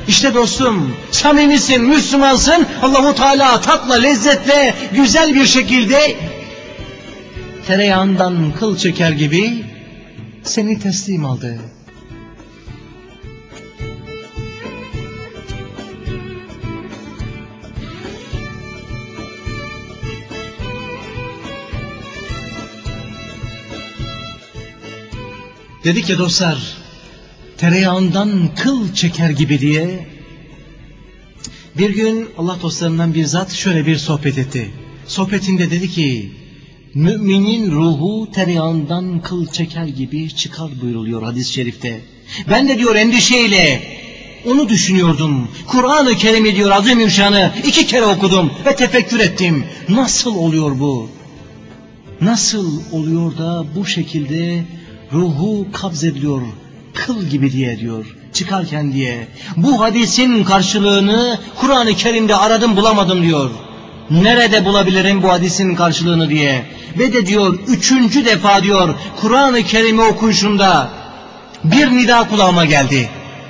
İşte dostum, samimisin, Müslümansın, Allahu Teala tatla, lezzetle, güzel bir şekilde tereyağından kıl çeker gibi seni teslim aldı. Dedik ya dostlar, tereyağından kıl çeker gibi diye. Bir gün Allah dostlarından bir zat şöyle bir sohbet etti. Sohbetinde dedi ki, müminin ruhu tereyağından kıl çeker gibi çıkar buyuruluyor hadis-i şerifte. Ben de diyor endişeyle onu düşünüyordum. Kur'an-ı Kerim'i diyor Azimüşşan'ı 2 kere okudum ve tefekkür ettim. Nasıl oluyor bu? Nasıl oluyor da bu şekilde ruhu kabzediliyor, kıl gibi diye diyor, çıkarken diye. Bu hadisin karşılığını Kur'an-ı Kerim'de aradım bulamadım diyor. Nerede bulabilirim bu hadisin karşılığını diye. Ve de diyor 3. defa diyor Kur'an-ı Kerim'i okuyuşumda bir nida kulağıma geldi.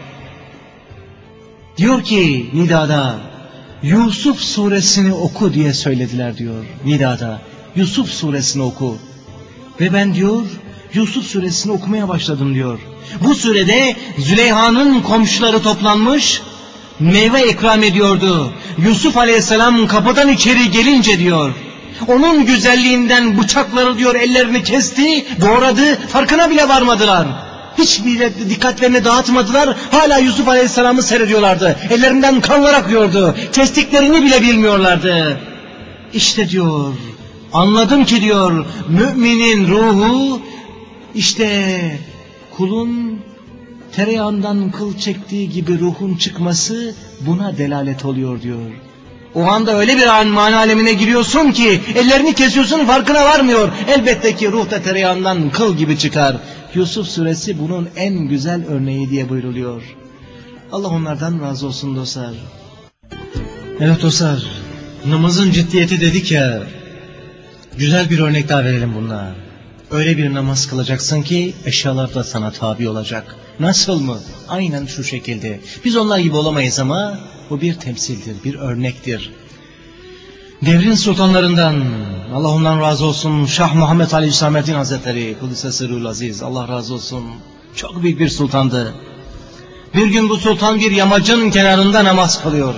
Diyor ki nidada, Yusuf suresini oku diye söylediler diyor nidada. Yusuf suresini oku. Ve ben diyor Yusuf suresini okumaya başladım diyor. Bu surede Züleyha'nın komşuları toplanmış, meyve ikram ediyordu. Yusuf aleyhisselam kapıdan içeri gelince diyor, onun güzelliğinden bıçakları diyor ellerini kesti, doğradı, farkına bile varmadılar. Hiçbir dikkatlerini dağıtmadılar, hala Yusuf aleyhisselamı seyrediyorlardı. Ellerinden kanlar akıyordu, kestiklerini bile bilmiyorlardı. İşte diyor, anladım ki diyor, müminin ruhu, işte kulun tereyağından kıl çektiği gibi ruhun çıkması buna delalet oluyor diyor. O anda öyle bir mana alemine giriyorsun ki ellerini kesiyorsun, farkına varmıyor. Elbette ki ruh da tereyağından kıl gibi çıkar. Yusuf suresi bunun en güzel örneği diye buyruluyor. Allah onlardan razı olsun dostlar. Evet dostlar, namazın ciddiyeti dedik ya, güzel bir örnek daha verelim bununla. Öyle bir namaz kılacaksın ki eşyalar da sana tabi olacak. Nasıl mı? Aynen şu şekilde. Biz onlar gibi olamayız ama bu bir temsildir, bir örnektir. Devrin sultanlarından, Allah ondan razı olsun, Şah Muhammed Ali Hüsamettin Hazretleri, Kudüs'e sırrul aziz, Allah razı olsun, çok büyük bir sultandı. Bir gün bu sultan bir yamacın kenarında namaz kılıyor.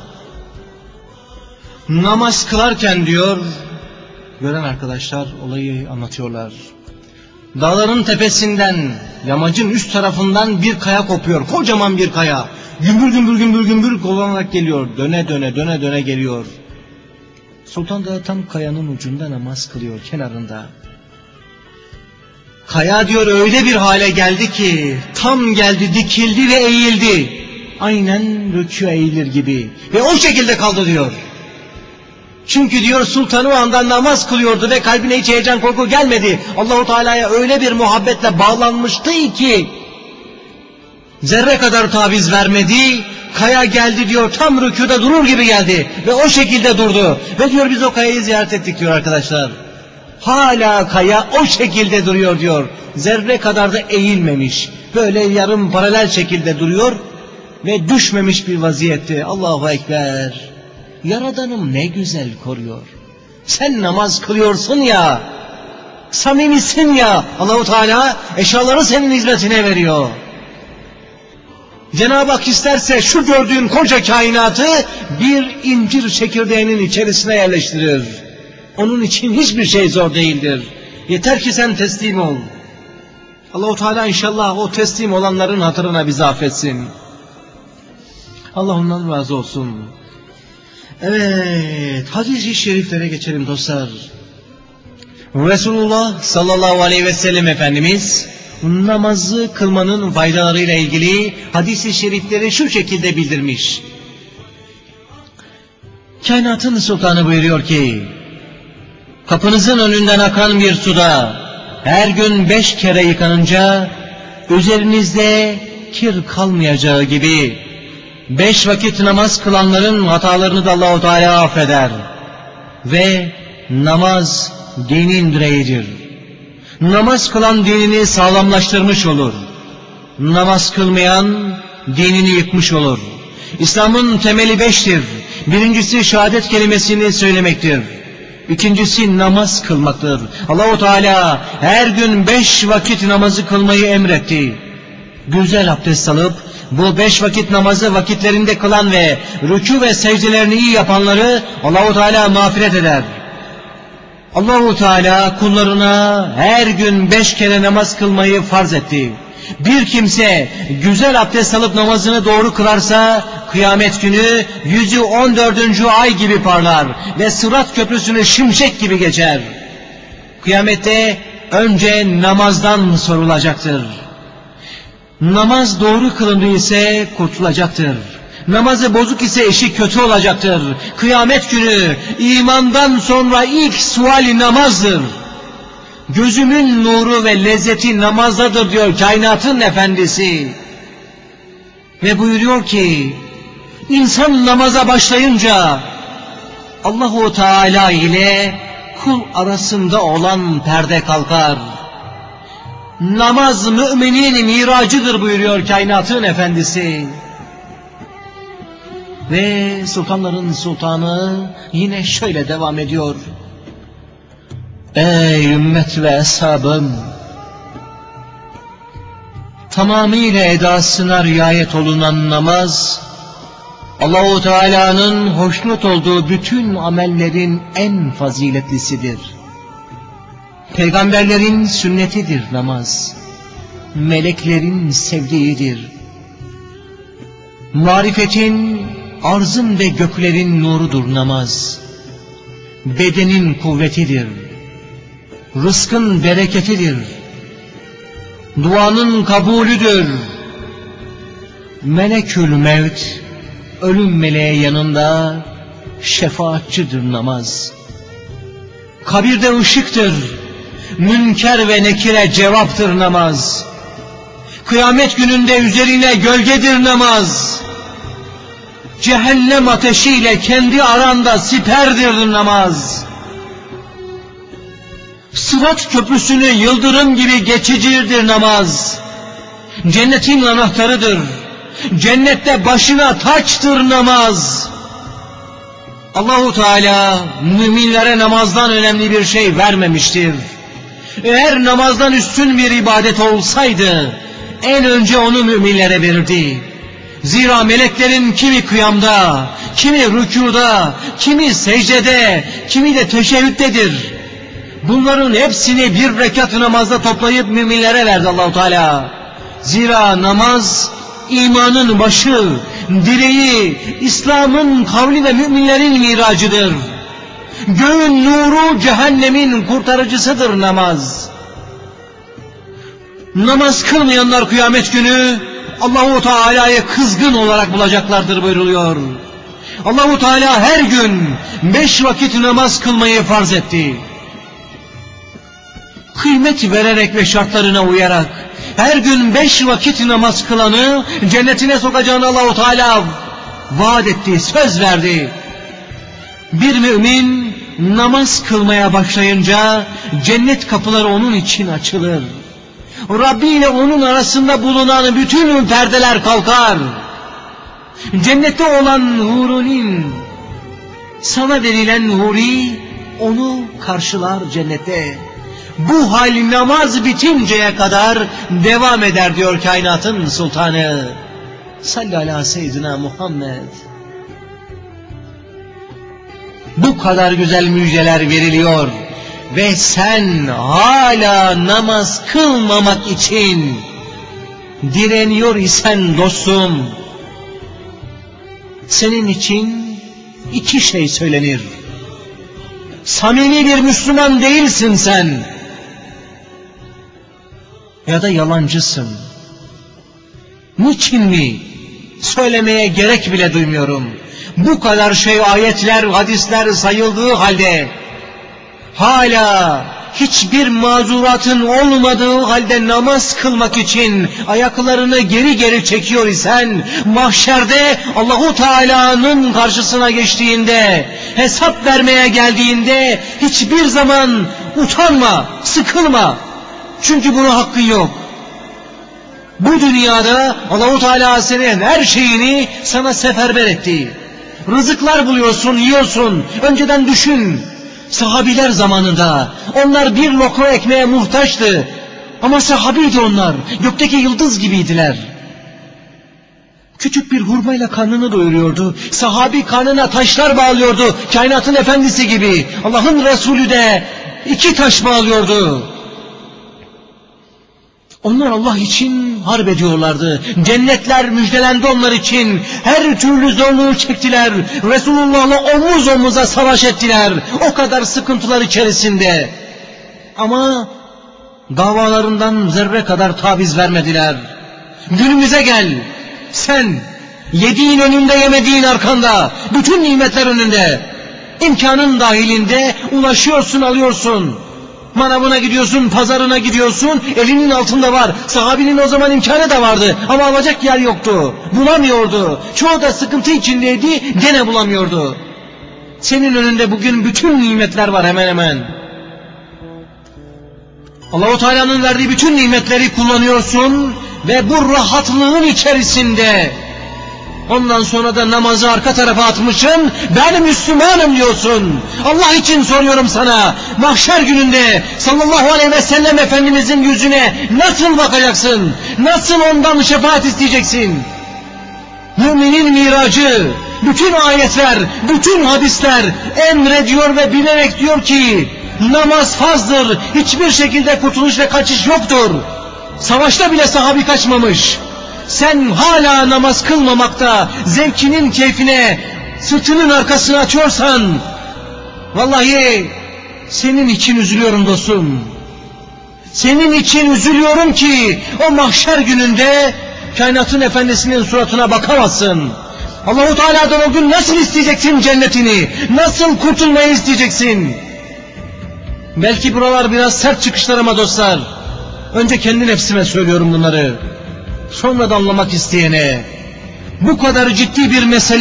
Namaz kılarken diyor, gören arkadaşlar olayı anlatıyorlar. Dağların tepesinden, yamacın üst tarafından bir kaya kopuyor. Kocaman bir kaya. Gümbür gümbür gümbür gümbür kovalarak geliyor. Döne döne geliyor. Sultan da tam kayanın ucunda namaz kılıyor, kenarında. Kaya diyor öyle bir hale geldi ki, tam geldi, dikildi ve eğildi. Aynen rükû eğilir gibi. Ve o şekilde kaldı diyor. Çünkü diyor sultan o anda namaz kılıyordu ve kalbine hiç heyecan korku gelmedi. Allahu Teala'ya öyle bir muhabbetle bağlanmıştı ki zerre kadar taviz vermedi. Kaya geldi diyor, tam rükûda durur gibi geldi ve o şekilde durdu. Ve diyor biz o kayayı ziyaret ettik diyor arkadaşlar. Hala kaya o şekilde duruyor diyor. Zerre kadar da eğilmemiş. Böyle yarım paralel şekilde duruyor ve düşmemiş bir vaziyette. Allahu Ekber. Yaradanım ne güzel koruyor. Sen namaz kılıyorsun ya, samimisin ya, Allahu Teala eşyaları senin hizmetine veriyor. Cenab-ı Hak isterse şu gördüğün koca kainatı bir incir çekirdeğinin içerisine yerleştirir. Onun için hiçbir şey zor değildir. Yeter ki sen teslim ol. Allahu Teala inşallah o teslim olanların hatırına bizi affetsin. Allah ondan razı olsun. Evet, hadis-i şeriflere geçelim dostlar. Resulullah sallallahu aleyhi ve sellem Efendimiz namazı kılmanın faydalarıyla ilgili hadis-i şerifleri şu şekilde bildirmiş. Kainatın sultanı buyuruyor ki, kapınızın önünden akan bir suda her gün 5 kere yıkanınca üzerinizde kir kalmayacağı gibi 5 vakit namaz kılanların hatalarını da Allah-u Teala affeder. Ve namaz dinin direğidir. Namaz kılan dinini sağlamlaştırmış olur. Namaz kılmayan dinini yıkmış olur. İslam'ın temeli 5'tir. Birincisi şehadet kelimesini söylemektir. İkincisi namaz kılmaktır. Allahu Teala her gün 5 vakit namazı kılmayı emretti. Güzel abdest alıp bu 5 vakit namazı vakitlerinde kılan ve rükû ve secdelerini iyi yapanları Allahu Teala mağfiret eder. Allahu Teala kullarına her gün 5 kere namaz kılmayı farz etti. Bir kimse güzel abdest alıp namazını doğru kılarsa kıyamet günü yüzü 14. ay gibi parlar ve Sırat köprüsünü şimşek gibi geçer. Kıyamette önce namazdan sorulacaktır. Namaz doğru kılındı ise kurtulacaktır. Namazı bozuk ise işi kötü olacaktır. Kıyamet günü imandan sonra ilk suali namazdır. Gözümün nuru ve lezzeti namazdadır diyor kainatın efendisi. Ve buyuruyor ki insan namaza başlayınca Allahu Teala ile kul arasında olan perde kalkar. Namaz müminin miracıdır buyuruyor kainatın efendisi. Ve sultanların sultanı yine şöyle devam ediyor. Ey ümmet ve eshabım! Tamamıyla edasına riayet olunan namaz, Allah-u Teala'nın hoşnut olduğu bütün amellerin en faziletlisidir. Peygamberlerin sünnetidir namaz. Meleklerin sevdiğidir. Marifetin, arzın ve göklerin nurudur namaz. Bedenin kuvvetidir. Rızkın bereketidir. Duanın kabulüdür. Melekül mevt, ölüm meleği yanında şefaatçidir namaz. Kabirde ışıktır. Münker ve nekire cevaptır namaz. Kıyamet gününde üzerine gölgedir namaz. Cehennem ateşiyle kendi aranda siperdir namaz. Sırat köprüsünü yıldırım gibi geçicidir namaz. Cennetin anahtarıdır. Cennette başına taçtır namaz. Allahu Teala müminlere namazdan önemli bir şey vermemiştir. Eğer namazdan üstün bir ibadet olsaydı en önce onu müminlere verirdi. Zira meleklerin kimi kıyamda, kimi rükûda, kimi secdede, kimi de teşehhüddedir. Bunların hepsini bir rekat namazda toplayıp müminlere verdi Allah-u Teala. Zira namaz imanın başı, direği, İslam'ın kavli ve müminlerin miracıdır. Göğün nuru, cehennemin kurtarıcısıdır namaz. Namaz kılmayanlar kıyamet günü Allah-u Teala'yı kızgın olarak bulacaklardır buyruluyor. Allah-u Teala her gün 5 vakit namaz kılmayı farz etti. Kıymet vererek ve şartlarına uyarak her gün 5 vakit namaz kılanı cennetine sokacağını Allah-u Teala vaat etti, söz verdi. Bir mümin namaz kılmaya başlayınca cennet kapıları onun için açılır. Rabbi ile onun arasında bulunan bütün perdeler kalkar. Cennette olan hurinin, sana verilen huri onu karşılar cennette. Bu hal namaz bitinceye kadar devam eder diyor kainatın sultanı. Sallallahu aleyhi ve seyyidina Muhammed. Bu kadar güzel müjdeler veriliyor ve sen hala namaz kılmamak için direniyor isen dostum, senin için 2 şey söylenir. Samimi bir Müslüman değilsin sen ya da yalancısın. Niçin mi? Söylemeye gerek bile duymuyorum. Bu kadar şey, ayetler, hadisler sayıldığı halde hala hiçbir mazuratın olmadığı halde namaz kılmak için ayaklarını geri geri çekiyor isen mahşerde Allahu Teala'nın karşısına geçtiğinde, hesap vermeye geldiğinde hiçbir zaman utanma, sıkılma. Çünkü buna hakkın yok. Bu dünyada Allah-u Teala senin her şeyini sana seferber etti. Rızıklar buluyorsun, yiyorsun. Önceden düşün. Sahabiler zamanında onlar bir lokma ekmeğe muhtaçtı. Ama sahabiydi onlar. Gökteki yıldız gibiydiler. Küçük bir hurmayla karnını doyuruyordu. Sahabi karnına taşlar bağlıyordu. Kainatın efendisi gibi. Allah'ın Resulü de 2 taş bağlıyordu. Onlar Allah için harp ediyorlardı. Cennetler müjdelendi onlar için. Her türlü zorluğu çektiler. Resulullah'la omuz omuza savaş ettiler. O kadar sıkıntılar içerisinde. Ama davalarından zerre kadar taviz vermediler. Günümüze gel. Sen yediğin önünde, yemediğin arkanda, bütün nimetler önünde, imkanın dahilinde ulaşıyorsun, alıyorsun. Manavına gidiyorsun, pazarına gidiyorsun, elinin altında var. Sahabinin o zaman imkanı da vardı ama alacak yer yoktu. Bulamıyordu. Çoğu da sıkıntı içindeydi, gene bulamıyordu. Senin önünde bugün bütün nimetler var hemen hemen. Allah-u Teala'nın verdiği bütün nimetleri kullanıyorsun ve bu rahatlığın içerisinde ondan sonra da namazı arka tarafa atmışsın, ben Müslümanım diyorsun. Allah için soruyorum sana, mahşer gününde sallallahu aleyhi ve sellem Efendimizin yüzüne nasıl bakacaksın? Nasıl ondan şefaat isteyeceksin? Müminin miracı, bütün ayetler, bütün hadisler emrediyor ve bilerek diyor ki, namaz farzdır, hiçbir şekilde kurtuluş ve kaçış yoktur. Savaşta bile sahabi kaçmamış. Sen hala namaz kılmamakta, zevkinin keyfine sırtının arkasını açıyorsan, vallahi senin için üzülüyorum dostum. Senin için üzülüyorum ki o mahşer gününde kainatın efendisinin suratına bakamazsın. Allah-u Teala'dan o gün nasıl isteyeceksin cennetini? Nasıl kurtulmayı isteyeceksin? Belki buralar biraz sert çıkışlar ama dostlar, önce kendi nefsime söylüyorum bunları. Sonra da anlamak isteyene, bu kadar ciddi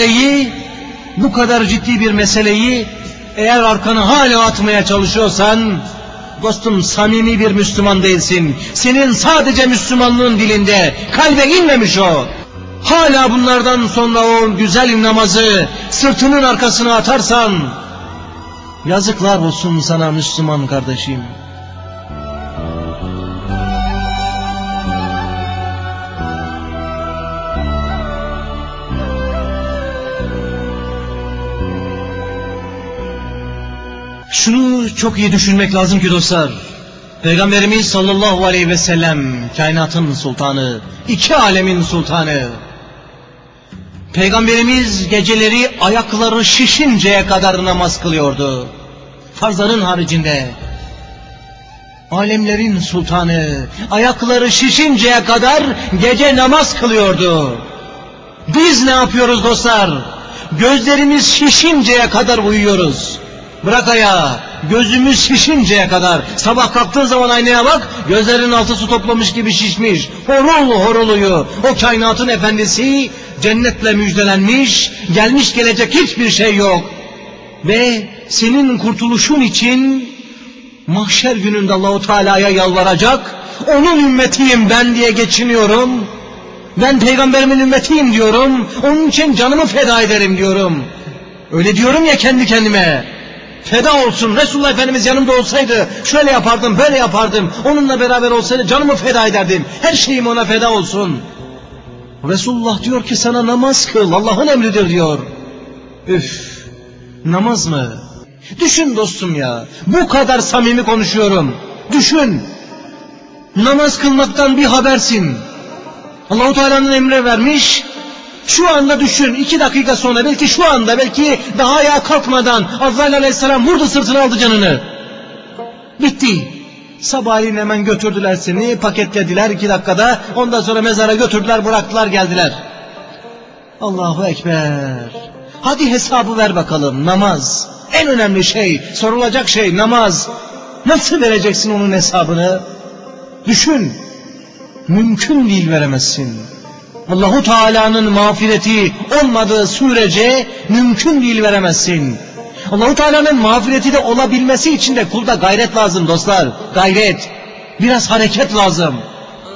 bir meseleyi eğer arkanı hala atmaya çalışıyorsan, dostum samimi bir Müslüman değilsin. Senin sadece Müslümanlığın dilinde, kalbe inmemiş o. Hala bunlardan sonra o güzel namazı sırtının arkasına atarsan, yazıklar olsun sana Müslüman kardeşim. Şunu çok iyi düşünmek lazım ki dostlar, Peygamberimiz sallallahu aleyhi ve sellem kainatın sultanı, 2 alemin sultanı. Peygamberimiz geceleri ayakları şişinceye kadar namaz kılıyordu. Farzların haricinde. Alemlerin sultanı ayakları şişinceye kadar gece namaz kılıyordu. Biz ne yapıyoruz dostlar? Gözlerimiz şişinceye kadar uyuyoruz. Bırak ayağı, gözümüz şişinceye kadar. Sabah kalktığın zaman aynaya bak, gözlerin altı su toplamış gibi şişmiş. Horul horul uyu. O kainatın efendisi cennetle müjdelenmiş, gelmiş gelecek hiçbir şey yok. Ve senin kurtuluşun için mahşer gününde Allah-u Teala'ya yalvaracak, onun ümmetiyim ben diye geçiniyorum. Ben peygamberimin ümmetiyim diyorum, onun için canımı feda ederim diyorum. Öyle diyorum ya kendi kendime. Feda olsun, Resulullah Efendimiz yanımda olsaydı şöyle yapardım, böyle yapardım, onunla beraber olsaydı canımı feda ederdim, her şeyim ona feda olsun. Resulullah diyor ki sana namaz kıl, Allah'ın emridir diyor. Üf, namaz mı? Düşün dostum ya, bu kadar samimi konuşuyorum. Düşün, namaz kılmaktan bir habersin. Allah-u Teala'nın emri vermiş. Şu anda düşün, 2 dakika sonra, belki şu anda, belki daha ayağa kalkmadan Azrail aleyhisselam vurdu sırtına, aldı canını. Bitti. Sabahleyin hemen götürdüler seni, paketlediler 2 dakikada, ondan sonra mezara götürdüler, bıraktılar, geldiler. Allahu Ekber. Hadi hesabı ver bakalım, namaz. En önemli şey, sorulacak şey namaz. Nasıl vereceksin onun hesabını? Düşün. Mümkün değil, veremezsin. Allah-u Teala'nın mağfireti olmadığı sürece mümkün değil, veremezsin. Allah-u Teala'nın mağfireti de olabilmesi için de kulda gayret lazım dostlar. Gayret. Biraz hareket lazım.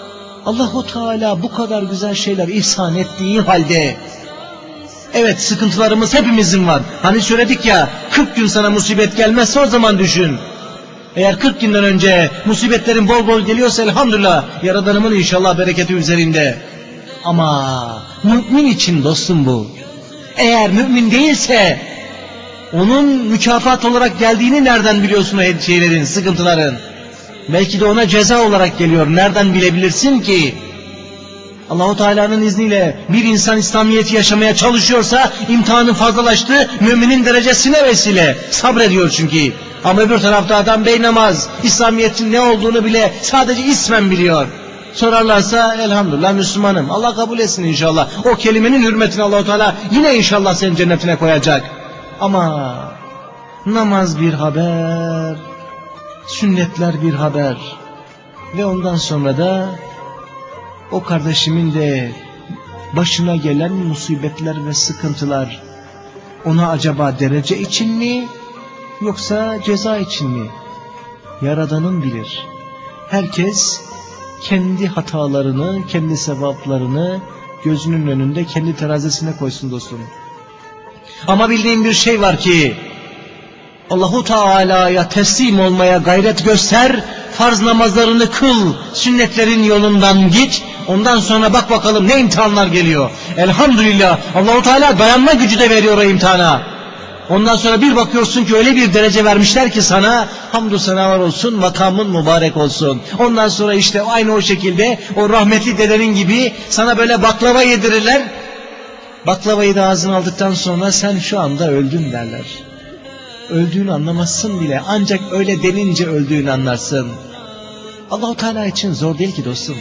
Allahu Teala bu kadar güzel şeyler ihsan ettiği halde, evet sıkıntılarımız hepimizin var. Hani söyledik ya, 40 gün sana musibet gelmezse o zaman düşün. Eğer 40 günden önce musibetlerin bol bol geliyorsa elhamdülillah, Yaradanımın inşallah bereketi üzerinde. Ama mümin için dostum bu. Eğer mümin değilse, onun mükafat olarak geldiğini nereden biliyorsun o şeylerin, sıkıntıların? Belki de ona ceza olarak geliyor. Nereden bilebilirsin ki? Allah-u Teala'nın izniyle bir insan İslamiyet'i yaşamaya çalışıyorsa imtihanı fazlalaştı, müminin derecesine vesile. Sabrediyor çünkü. Ama öbür tarafta adam beynamaz, İslamiyet'in ne olduğunu bile sadece ismen biliyor. Sorarlarsa elhamdülillah Müslümanım. Allah kabul etsin inşallah. O kelimenin hürmetine Allah-u Teala yine inşallah seni cennetine koyacak. Ama namaz bir haber, sünnetler bir haber ve ondan sonra da o kardeşimin de başına gelen musibetler ve sıkıntılar ona acaba derece için mi yoksa ceza için mi? Yaradanım bilir. Herkes kendi hatalarını, kendi sevaplarını gözünün önünde kendi terazisine koysun dostum. Ama bildiğim bir şey var ki, Allahu Teala'ya teslim olmaya gayret göster, farz namazlarını kıl, sünnetlerin yolundan git, ondan sonra bak bakalım ne imtihanlar geliyor. Elhamdülillah Allahu Teala dayanma gücü de veriyor o imtihana. Ondan sonra bir bakıyorsun ki öyle bir derece vermişler ki sana, hamdü senalar olsun, makamın mübarek olsun. Ondan sonra işte aynı o şekilde o rahmetli dedenin gibi sana böyle baklava yedirirler. Baklavayı da ağzına aldıktan sonra sen şu anda öldün derler. Öldüğünü anlamazsın bile, ancak öyle denince öldüğünü anlarsın. Allah-u Teala için zor değil ki dostum.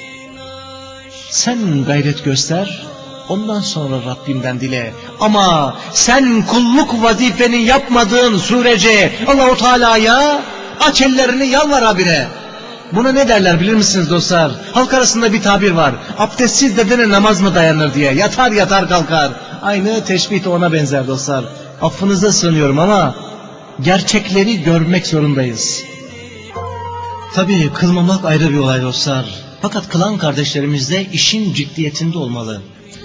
Sen gayret göster, ondan sonra Rabbinden dile. Ama sen kulluk vazifeni yapmadığın sürece Allah-u Teala'ya aç ellerini yalvar habire. Buna ne derler bilir misiniz dostlar? Halk arasında bir tabir var. Abdestsiz dedene namaz mı dayanır diye. Yatar yatar kalkar. Aynı teşbih de ona benzer dostlar. Affınıza sığınıyorum ama gerçekleri görmek zorundayız. Tabii kılmamak ayrı bir olay dostlar. Fakat kılan kardeşlerimiz de işin ciddiyetinde olmalı.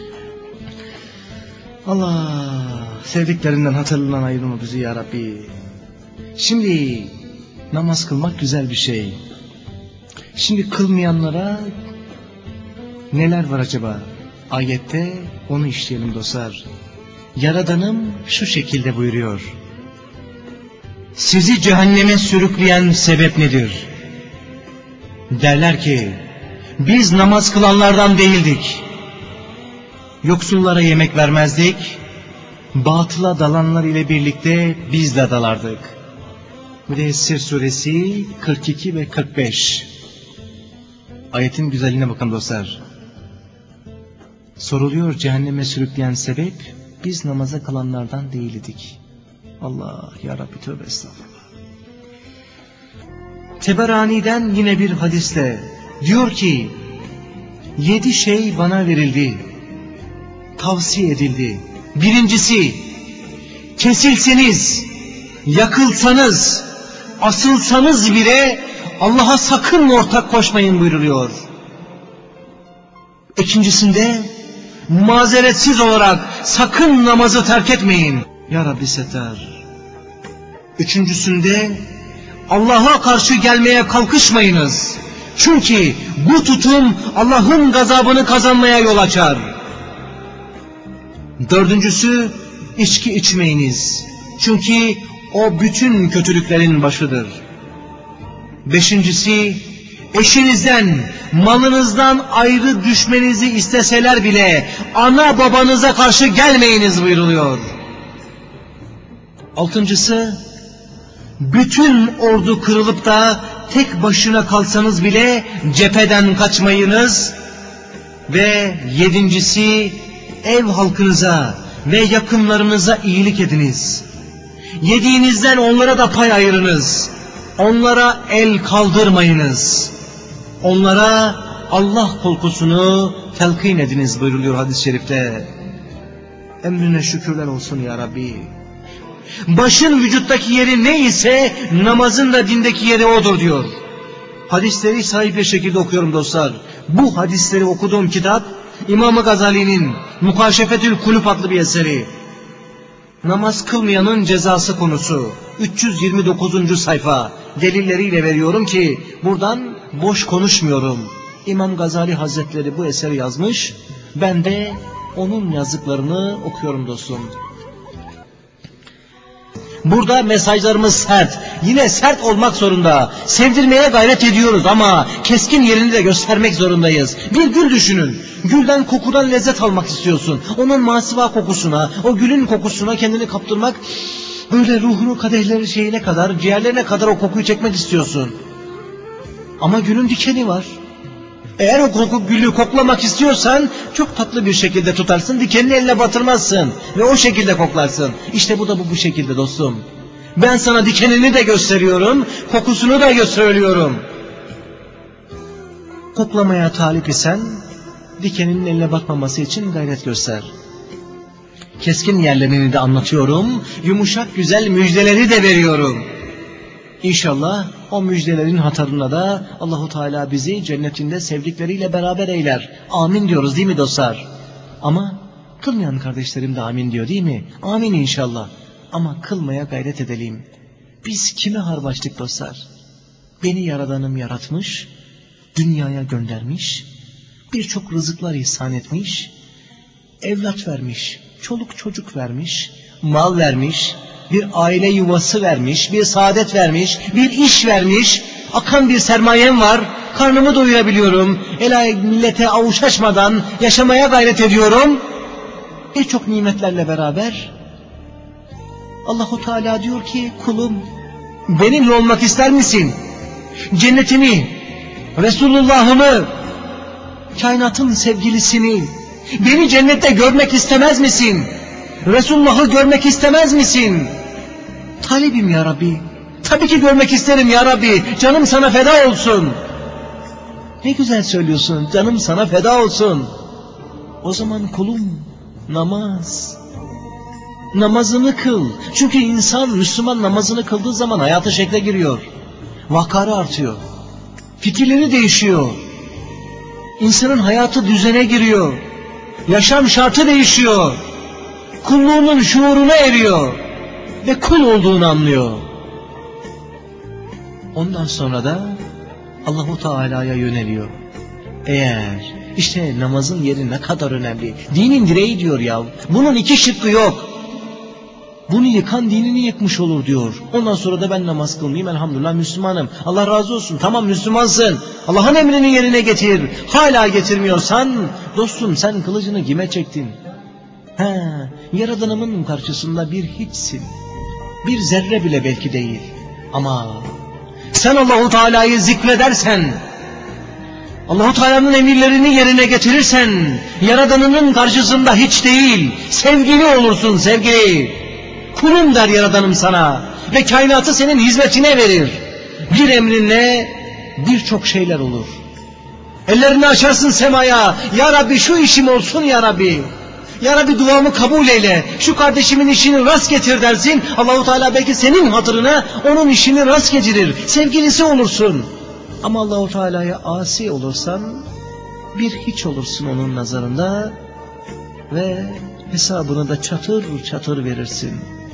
Allah sevdiklerinden hatırlanan ayırma bizi ya Rabbi. Şimdi namaz kılmak güzel bir şey. Şimdi kılmayanlara neler var acaba? Ayette onu işleyelim dostlar. Yaradanım şu şekilde buyuruyor. Sizi cehenneme sürükleyen sebep nedir? Derler ki biz namaz kılanlardan değildik. Yoksullara yemek vermezdik. Batıla dalanlar ile birlikte biz de dalardık. Müddessir suresi 42 ve 45. Ayetin güzelliğine bakın dostlar. Soruluyor cehenneme sürükleyen sebep, biz namaza kalanlardan değildik. Allah ya Rabbi tövbe estağfurullah. Teberani'den yine bir hadiste diyor ki 7 şey bana verildi, tavsiye edildi. Birincisi, kesilseniz, yakılsanız, asılsanız bile Allah'a sakın ortak koşmayın buyuruluyor. İkincisinde, mazeretsiz olarak sakın namazı terk etmeyin. Ya Rabbi setter. Üçüncüsünde, Allah'a karşı gelmeye kalkışmayınız. Çünkü bu tutum Allah'ın gazabını kazanmaya yol açar. Dördüncüsü, içki içmeyiniz. Çünkü o bütün kötülüklerin başıdır. Beşincisi, eşinizden, malınızdan ayrı düşmenizi isteseler bile ana babanıza karşı gelmeyiniz buyuruluyor. Altıncısı, bütün ordu kırılıp da tek başına kalsanız bile cepheden kaçmayınız. Ve yedincisi, ev halkınıza ve yakınlarınıza iyilik ediniz. Yediğinizden onlara da pay ayırınız. Onlara el kaldırmayınız. Onlara Allah korkusunu telkin ediniz buyuruluyor hadis-i şerifte. Emrine şükürler olsun ya Rabbi. Başın vücuttaki yeri neyse namazın da dindeki yeri odur diyor. Hadisleri sahip bir şekilde okuyorum dostlar. Bu hadisleri okuduğum kitap İmam-ı Gazali'nin Mukaşefetül Kulub adlı bir eseri. Namaz kılmayanın cezası konusu. 329. sayfa. Delilleriyle veriyorum ki buradan boş konuşmuyorum. İmam Gazali Hazretleri bu eseri yazmış. Ben de onun yazdıklarını okuyorum dostum. Burada mesajlarımız sert. Yine sert olmak zorunda. Sevdirmeye gayret ediyoruz ama keskin yerini de göstermek zorundayız. Bir gül düşünün. Gülden, kokudan lezzet almak istiyorsun. Onun masiva kokusuna, o gülün kokusuna kendini kaptırmak, böyle ruhunu kadehleri şeyine kadar, ciğerlerine kadar o kokuyu çekmek istiyorsun. Ama gülün dikeni var. Eğer o gülü koklamak istiyorsan çok tatlı bir şekilde tutarsın, dikenini eline batırmazsın ve o şekilde koklarsın. İşte bu da bu şekilde dostum. Ben sana dikenini de gösteriyorum, kokusunu da gösteriyorum. Koklamaya talip isen dikeninin eline batmaması için gayret göster. Keskin yerlerini de anlatıyorum, yumuşak güzel müjdeleri de veriyorum. İnşallah o müjdelerin hatırına da Allahu Teala bizi cennetinde sevdikleriyle beraber eyler. Amin diyoruz değil mi dostlar? Ama kılmayan kardeşlerim de amin diyor değil mi? Amin inşallah. Ama kılmaya gayret edelim. Biz kime harbaçtık dostlar? Beni Yaradanım yaratmış, dünyaya göndermiş, birçok rızıklar ihsan etmiş, evlat vermiş, çoluk çocuk vermiş, mal vermiş, bir aile yuvası vermiş, bir saadet vermiş, bir iş vermiş, akan bir sermayem var, karnımı doyurabiliyorum, millete avuç açmadan yaşamaya gayret ediyorum. Birçok nimetlerle beraber Allahu Teala diyor ki kulum benimle olmak ister misin? Cennetimi, Resulullah'ımı, kainatın sevgilisini, beni cennette görmek istemez misin? Resulullah'ı görmek istemez misin? Talibim ya Rabbi. Tabii ki görmek isterim ya Rabbi. Canım sana feda olsun. Ne güzel söylüyorsun. Canım sana feda olsun. O zaman kulum namaz. Namazını kıl. Çünkü insan, Müslüman namazını kıldığı zaman hayatı şekle giriyor. Vakarı artıyor. Fikirleri değişiyor. İnsanın hayatı düzene giriyor. Yaşam şartı değişiyor. Kulluğunun şuuruna eriyor. Ve kul olduğunu anlıyor. Ondan sonra da Allahu Teala'ya yöneliyor. Eğer işte namazın yeri ne kadar önemli. Dinin direği diyor ya. Bunun iki şıkkı yok. Bunu yıkan dinini yıkmış olur diyor. Ondan sonra da ben namaz kılmayayım, elhamdülillah Müslümanım. Allah razı olsun, tamam Müslümansın. Allah'ın emrini yerine getir. Hala getirmiyorsan dostum sen kılıcını kime çektin? Yaradanımın karşısında bir hiçsin. Bir zerre bile belki değil. Ama sen Allahu Teala'yı zikredersen, Allahu Teala'nın emirlerini yerine getirirsen, Yaradanının karşısında hiç değil, sevgili olursun, sevgili. Kulum der Yaradanım sana ve kainatı senin hizmetine verir. Bir emrinle birçok şeyler olur. Ellerini açarsın semaya, ya Rabbi şu işim olsun ya Rabbi. Ya Rabbi duamı kabul eyle. Şu kardeşimin işini rast getir dersin. Allahu Teala belki senin hatırına onun işini rast getirir. Sevgilisi olursun. Ama Allahu Teala'ya asi olursan bir hiç olursun onun nazarında ve hesabını da çatır çatır verirsin.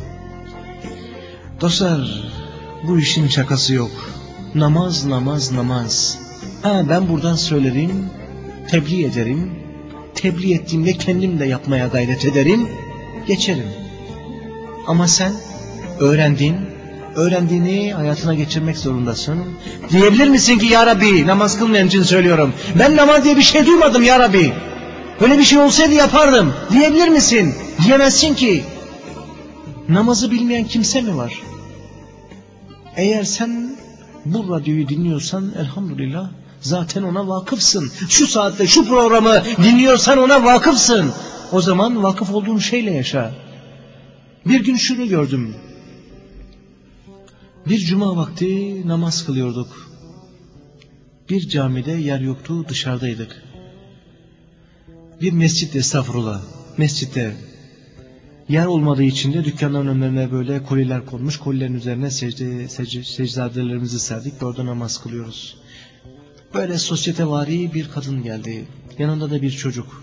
Dostlar, bu işin şakası yok. Namaz, namaz, namaz. Ben buradan söylerim, tebliğ ederim. Tebliğ ettiğimde kendim de yapmaya gayret ederim, geçerim. Ama sen öğrendiğini hayatına geçirmek zorundasın. Diyebilir misin ki ya Rabbi, namaz kılmayan için söylüyorum, ben namaz diye bir şey duymadım ya Rabbi. Öyle bir şey olsaydı yapardım. Diyebilir misin? Diyemezsin ki. Namazı bilmeyen kimse mi var? Eğer sen bu radyoyu dinliyorsan elhamdülillah zaten ona vakıfsın. Şu saatte şu programı dinliyorsan ona vakıfsın. O zaman vakıf olduğun şeyle yaşa. Bir gün şunu gördüm. Bir cuma vakti namaz kılıyorduk. Bir camide yer yoktu, dışarıdaydık. Bir mescit, estağfurullah, mescitte yer olmadığı için de dükkanların önlerine böyle koliler konmuş. Kolilerin üzerine secdadelerimizi serdik ve orada namaz kılıyoruz. Böyle sosyetevari bir kadın geldi. Yanında da bir çocuk.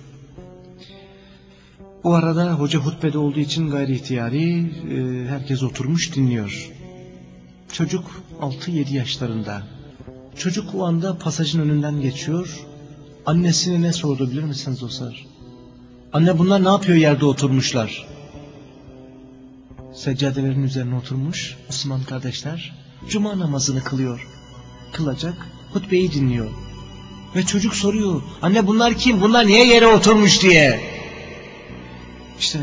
Bu arada hoca hutbede olduğu için gayri ihtiyari herkes oturmuş dinliyor. Çocuk 6-7 yaşlarında. Çocuk o anda pasajın önünden geçiyor. Annesine ne sordu bilir misiniz dostlar? Anne, bunlar ne yapıyor yerde oturmuşlar? Seccadelerin üzerine oturmuş Müslüman kardeşler cuma namazını kılacak, hutbeyi dinliyor. Ve çocuk soruyor, anne bunlar kim, bunlar niye yere oturmuş diye. İşte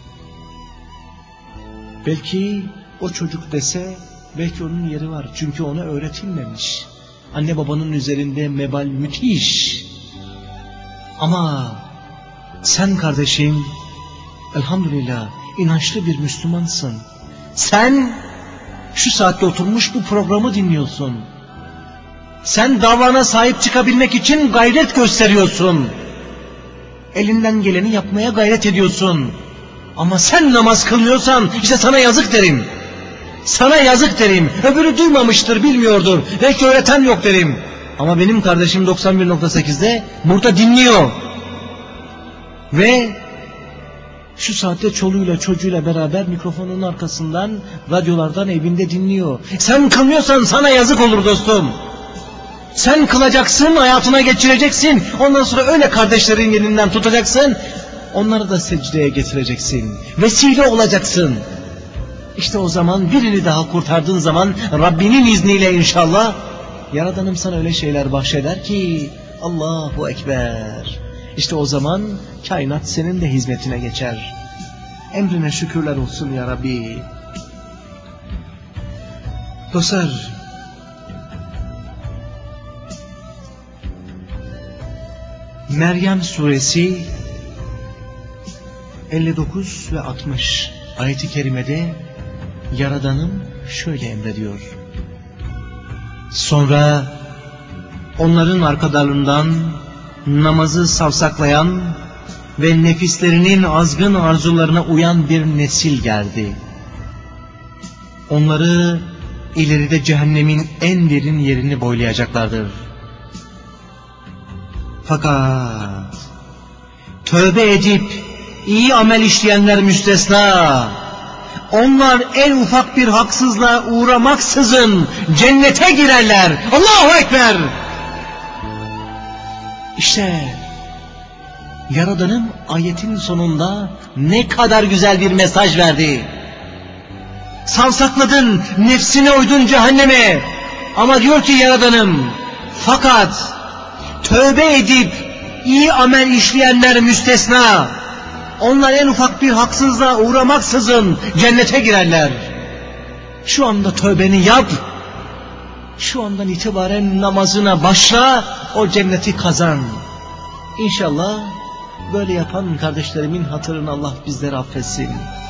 belki o çocuk dese belki onun yeri var, çünkü ona öğretilmemiş. Anne babanın üzerinde mebal müthiş. Ama sen kardeşim elhamdülillah inançlı bir Müslümansın. Sen şu saatte oturmuş bu programı dinliyorsun. Sen davana sahip çıkabilmek için gayret gösteriyorsun. Elinden geleni yapmaya gayret ediyorsun. Ama sen namaz kılmıyorsan işte sana yazık derim. Sana yazık derim. Öbürü duymamıştır, bilmiyordur. Belki öğreten yok derim. Ama benim kardeşim 91.8'de burada dinliyor. Ve şu saatte çoluğuyla çocuğuyla beraber mikrofonun arkasından, radyolardan evinde dinliyor. Sen kılmıyorsan sana yazık olur dostum. Sen kılacaksın, hayatına geçireceksin. Ondan sonra öyle kardeşlerin elinden tutacaksın. Onları da secdeye getireceksin. Vesile olacaksın. İşte o zaman birini daha kurtardığın zaman Rabbinin izniyle inşallah Yaradanım sana öyle şeyler bahşeder ki Allahu Ekber. İşte o zaman kainat senin de hizmetine geçer. Emrine şükürler olsun ya Rabbi. Dostlar, Meryem suresi 59 ve 60 ayet-i kerimede Yaradanım şöyle emrediyor. Sonra onların arkalarından namazı savsaklayan ve nefislerinin azgın arzularına uyan bir nesil geldi. Onları ileride cehennemin en derin yerini boylayacaklardır. Fakat tövbe edip iyi amel işleyenler müstesna. Onlar en ufak bir haksızlığa uğramaksızın cennete girerler. Allahu Ekber! İşte Yaradanım ayetin sonunda ne kadar güzel bir mesaj verdi. Savsakladın, nefsine uydun cehenneme. Ama diyor ki Yaradanım, fakat tövbe edip iyi amel işleyenler müstesna. Onlar en ufak bir haksızlığa uğramaksızın cennete girerler. Şu anda tövbeni yap. Şu andan itibaren namazına başla, o cenneti kazan. İnşallah böyle yapan kardeşlerimin hatırını Allah bizleri affetsin.